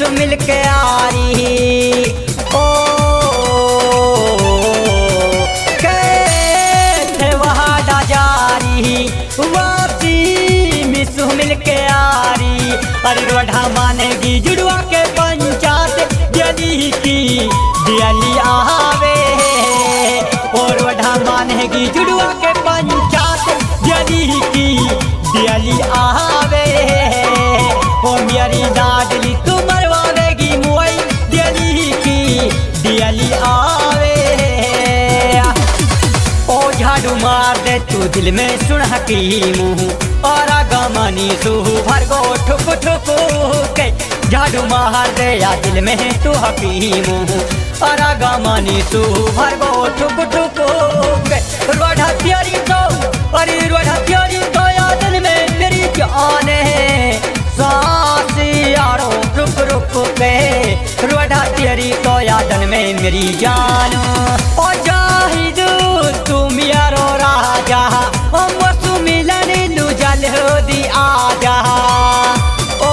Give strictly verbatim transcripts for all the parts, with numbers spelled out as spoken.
मिल के आरी ओ के वहाँ डाजारी वासी मिसु मिल के आरी अरे रोढ़ा मानेगी जुड़वा के पंचायत जली की दियाली आवे और रोढ़ा मानेगी जुड़वा के पंचायत जली की दियाली आवे ओ मेरी लाडली तू मरवावेगी मुई दियाली की दियाली आवे ओ झाड़ू मार दे तू दिल में सुन हकीम और आगमनी तू भरगो ठुक ठुक के झाड़ू मार दे या दिल में तू हकीम और आगमनी तू भरगो ठुक ठुक के रोढ़ा प्यारी तो अरे रोढ़ा प्यारी तो यादन में मेरी जान है सांस यारो रुक रुक के रोढ़ा तेरी तो यादन में मेरी जान ओ जाहिद तुम यारो राजा हम वसु मिलन लू जल दी आजा ओ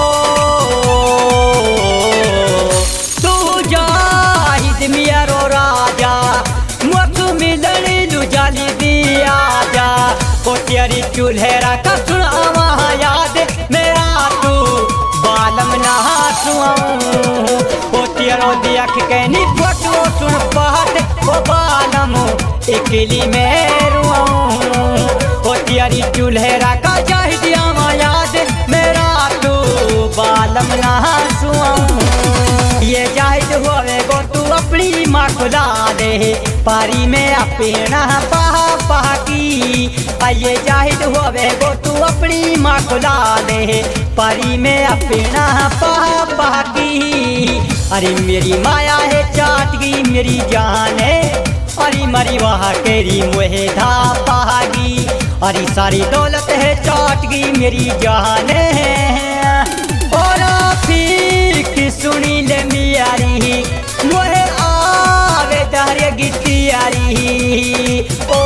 तू जाहिद मियारो राजा वसु मिलन लू जल दी आजा ओ तेरी चूल्हेरा का सुन आवा याद मेरा तू बालम नहा सुआऊं ओ तेरो देख के नी फोटो सुन पहट ओ बालम इकली में रुआऊं ओ तेरी चूल्हेरा का चाहिए दिया याद मेरा तू बालम नहा सुआऊं ये जाहिद होवे गो तू अपनी माँ खुदा दे पारी में अपना पहा पहा की आइए जाहिद होवे गो तू अपनी माँ खुदा दे पारी में अपना पहा पहा की अरे मेरी माया है चाट गई मेरी जान है अरे मरी वहाँ तेरी मुहे धा पहागी अरे सारी दौलत है चाट गई मेरी जान है और फिर की सुनी ले मियारी मुहे आवे दहरे गिट्टियारी ओ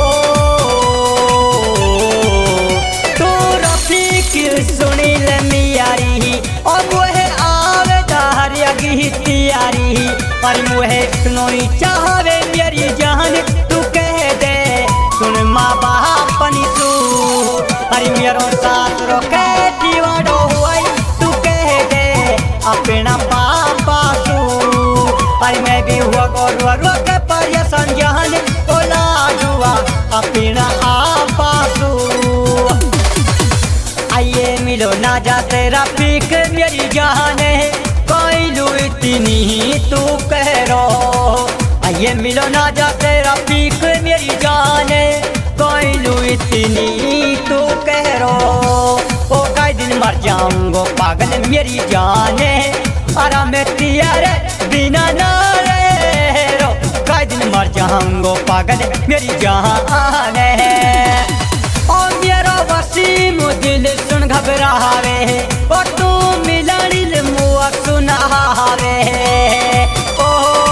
तो रफीक सुनी ले मियारी और मुहे आवे दहरे गिट्टियारी और मुहे सुनोई चाहवे मेरी जान तू कह दे सुन माँ बाप पनी तू अरे मेरो साथ रोके दीवारो हुई तू कह दे अपना पापा तू अरे मैं भी हुआ गोरुआ रोके पर ये संजान ओला दुआ अपना आपा तू आइए मिलो ना जाते रफीक मेरी जान है कोई लू इतनी तू कह रो आइए मिलो ना जाते रफीक मेरी जान कोई लू इतनी तू कह रो ओ कई दिन मर जाऊंगो पागल मेरी जान अरा मैं तेरे बिना ना रे रो कई दिन मर जाऊंगो पागल मेरी जान ओ मेरा वसीम दिल सुन घबरावे ओ तू मिलनी मुआ सुनावे ओ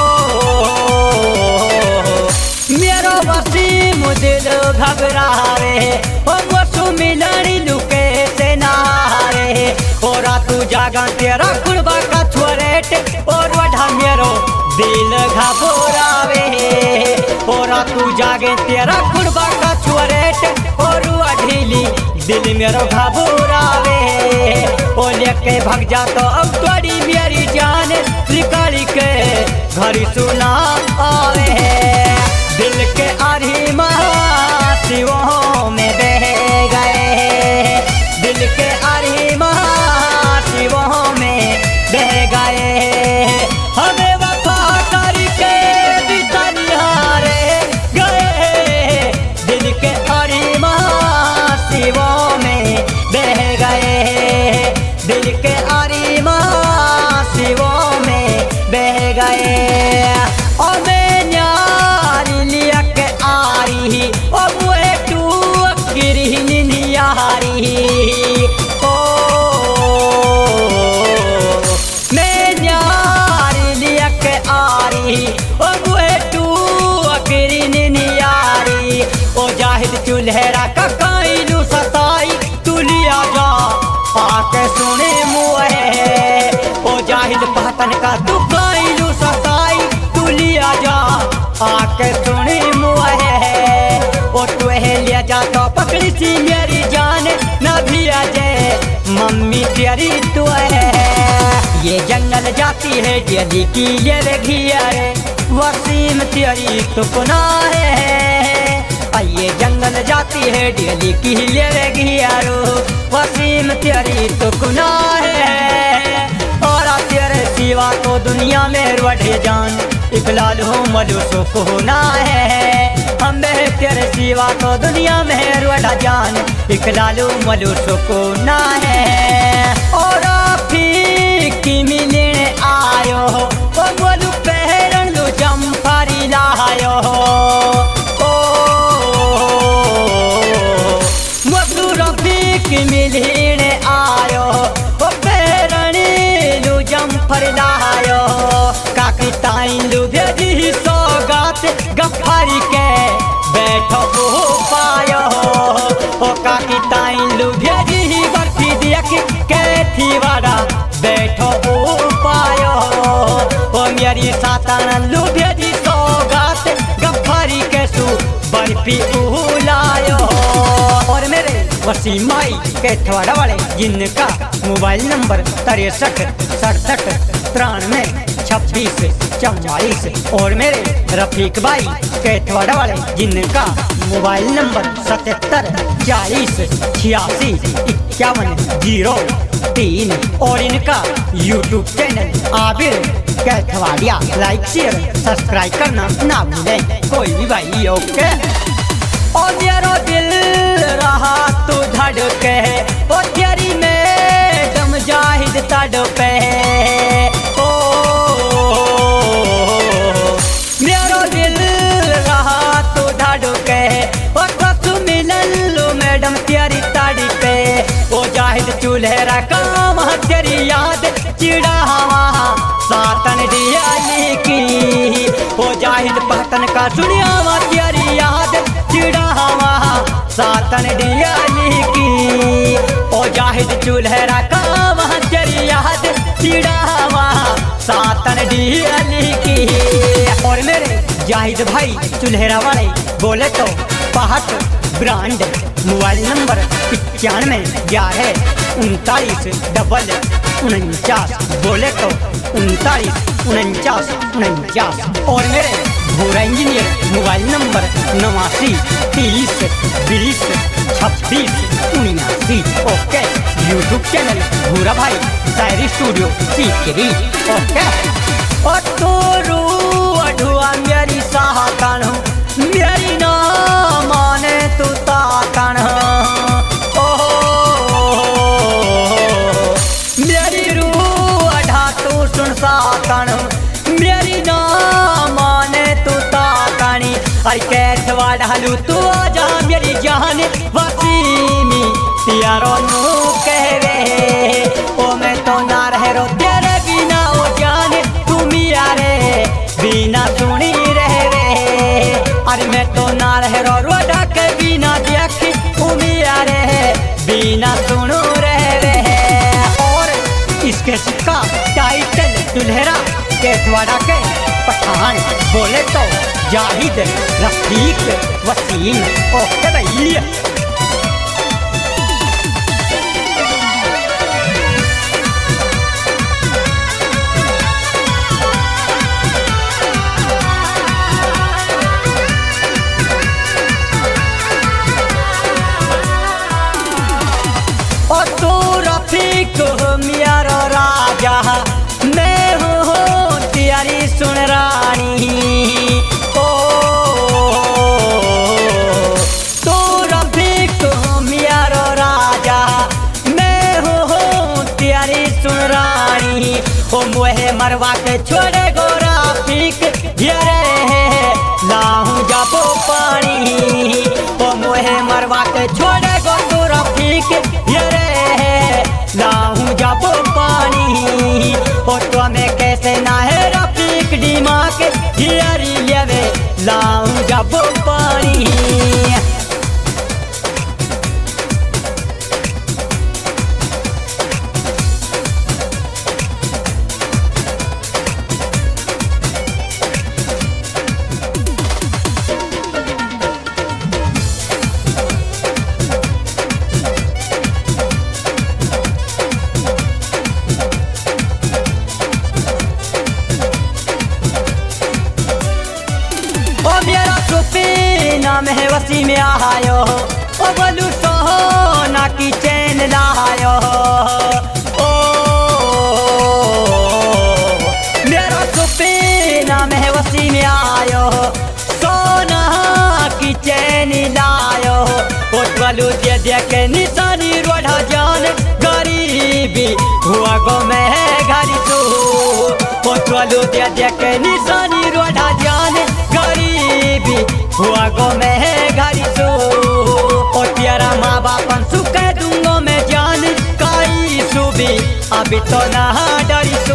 मेरा वसीम दिल घबरावे ओ वसु मिलनी लुके से नारे और तू जागा तेरा खुलबा का छोरेट और वढ़ा मेरो दिल घबरावे और तू जागे तेरा खुलबा का छोरेट और ढीली दिल मेरो घबरावे ओ लेके भग जा तो अब तोड़ी मेरी जान निकाली के घर सुना आवे दिल के आरी महाशिवों में बह गए दिल के आरी महाशिवों में बह गए हमें वफा करके बिता निहारे गए दिल के आरी महाशिवों में बह गए दिल के आरी महाशिवों में बह गए और मैं न्यारी लिया के आरी और मुहे टू सातन का तू खाइलू सताई तू लिया जा आके सुनी मुहे ओ तू ले जा तो पकड़ी सी मेरी जान न भी आ जाए मम्मी तेरी तू है। ये जंगल जाती है दिल्ली की ये घिया रे वसीम तेरी तो गुना है। ये जंगल जाती है दिल्ली की ये घिया रो वसीम तेरी तो गुना है। और तेरे सिवा तो दुनिया में रुढ़े जान इकलाल हो मलूसो को होना है। हमें तेरे सिवा तो दुनिया में रुढ़ा जान इकलाल हो मलूसो को ना है। और की मिलने आयो हो ओ बोलू पहरन लो जम्फारी लायो हो ओ मोदू रफीक मिलने आयो ओ पहरन लो जम्फर लायो काकी ताई लू भेजी सौगात गफ्फारी के बैठो हो पायो ओ काकी ताई लू भेजी बर्फी देख के थी वाड़ा बैठो हो पायो ओ मेरी सातन लू भेजी सौगात गफ्फारी के सू बर्फी उलायो। और मेरे वसीम भाई के थवाड़ा वाले जिनका मोबाइल नंबर तिरसठ सड़सठ तिरानवे छब्बीस चौवालीस। और मेरे रफीक भाई के थवाड़ा वाले जिनका मोबाइल नंबर सतहत्तर चालीस छियासी इक्यावन जीरो तीन। और इनका YouTube channel Abir Kaithwadia like share subscribe करना ना भूलें कोई भी भाई। ओके और मेरा दिल रहा तू धड़के ओ तेरी मैडम जाहिद तड़पे ओ मेरा दिल रहा तू धड़के ओ कसु मिलन लो मैडम तेरी तड़पे ओ जाहिद चूल्हेरा काम तेरी याद चिड़ा हवा सातन दियाली की ओ जाहिद पहतन का सुनिया तेरी याद चिड़ा हवा सातन दियाली की ओ जाहिद चूल्हेरा काम तेरी याद चिड़ा हवा सातन दियाली की। और मेरे जाहिद भाई चूल्हेरा वाले बोले तो पहाट ब्रांड मोबाइल नंबर इक्यानवे ग्यारह उनतालीस डबल उनचास बोले तो उनतालीस उनचास उनचास। और मेरे भूरा इंजीनियर मोबाइल नंबर नवासी तीस बीस छब्बीस उन्यासी। ओके यूट्यूब चैनल भूरा भाई शायरी स्टूडियो सीकरी। ओके और तो रू अढ़ुआ मेरी साहतन मेरी ना माने तू तातन ओ मेरी रू अढ़ा तू सुन सातन मेरी ना माने तू तातनी अरे कैथवा ढालू तू आजा मेरी जान वसीमी तियारो नू कहवे ओ मैं तो ना रह रो तेरे बिना ओ जान तुम यारे बिना सुनी रहवे अरे मैं तो ना रह रो रोडा के बिना देख उमिया रे बिना सुनो रहवे। और इसके सिक्का टाइटल दुल्हरा केथवाड़ा के पठान बोले तो जाहिद रफीक वसीम। ओके भैया मेरा राजा मैं हूँ तेरी सुन रानी ओ तो रफीक मेरा राजा मैं हूँ तेरी सुन रानी ओ मोहे मरवा के छोड़े गो रफीक रे लाहूं जाबो पानी ओ मोहे मरवा के छोड़े गो तो रफीक रे लाहूं जाबो पानी ओ तो में कैसे ना है रफीक दिमाग हियरी लेवे लाहूं जाबो पानी। वसी में आयो ओ बोलू सोना की चैन लायो ओ मेरा सुपीना में वसी में आयो सोना की चैन लायो ओ बोलू दे दे के निशानी रोढ़ा जान गरीबी हुआ गो में घरी तू ओ बोलू दे दे के निशानी रोढ़ा जान गरीबी हुआ गो में घरी तू ओ तेरा माँ बापन सुख दूंगो मैं जान काई सुबी अभी तो ना डरी तू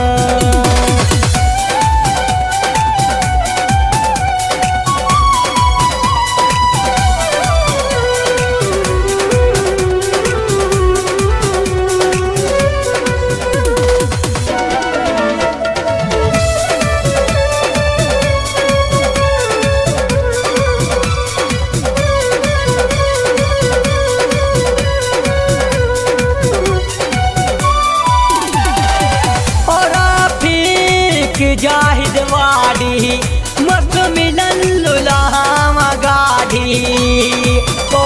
जाहिद वाड़ी मस्त मिलन लुलावा गाड़ी ओ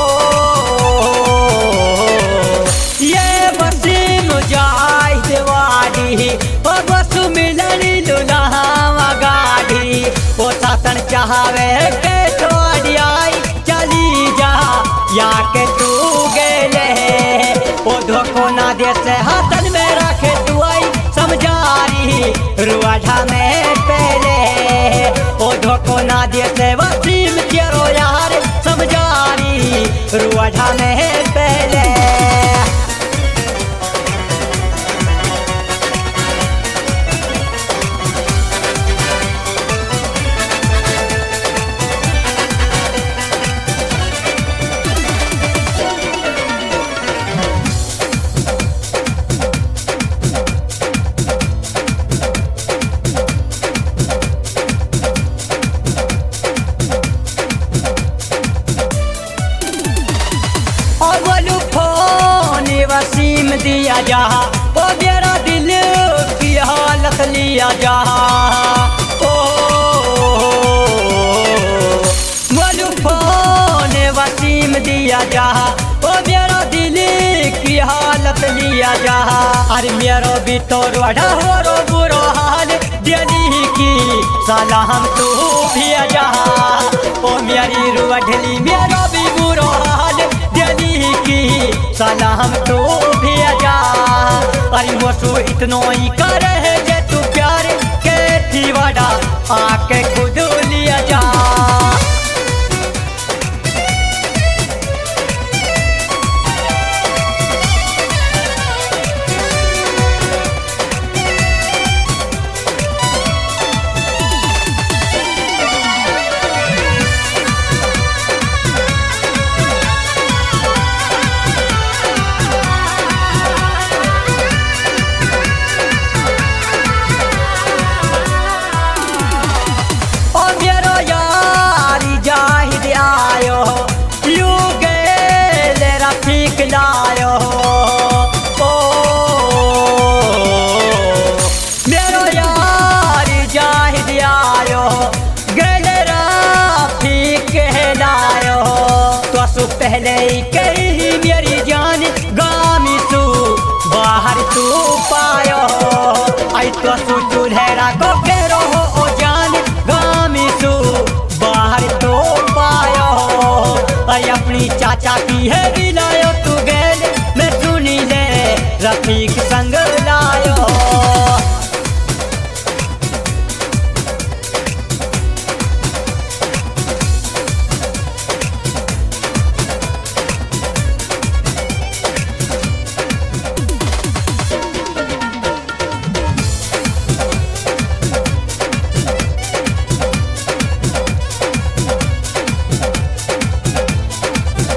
ये वसीम जाहिद वाड़ी ओ मस्त मिलन लुलावा गाड़ी ओ सासन चाहवे के छोड़ी आई चली जा या के तू गेले ओ धोखो ना दे से हाथन में रखे तू आई समझारी रुआढ़ा में पहले ओ धोखो ना दे से वसीम तेरो यार समझारी रुआढ़ा में पहले वसीम दिया जा ओ मेरा दिल की हालत लिया जा ओ बोलू फोन वसीम दिया जा ओ मेरा दिल की हालत लिया जा अरे मेरा भी तो रोड़ा हो रो बुरा हाल दिली की सलाम तू भी जा ओ मेरी रुआढ़ली मेरा भी बुरा हाल दिली की सलाम तू भी जा अरे मोसू इतनो ही करे जे तू प्यार के थी वाड़ा आके खुद लिया जा लायो ओ मेरो यार जाहिद आयो गलरा फीक लायो तो सु पहले ही कही मेरी जान गामी तू बाहर तू पायो आई तो सु चूल्हेरा को फेरो ओ जान गामी तू बाहर तू पायो अरे अपनी चाचा की है लायो तू गेल मैं सुनी ले रफीक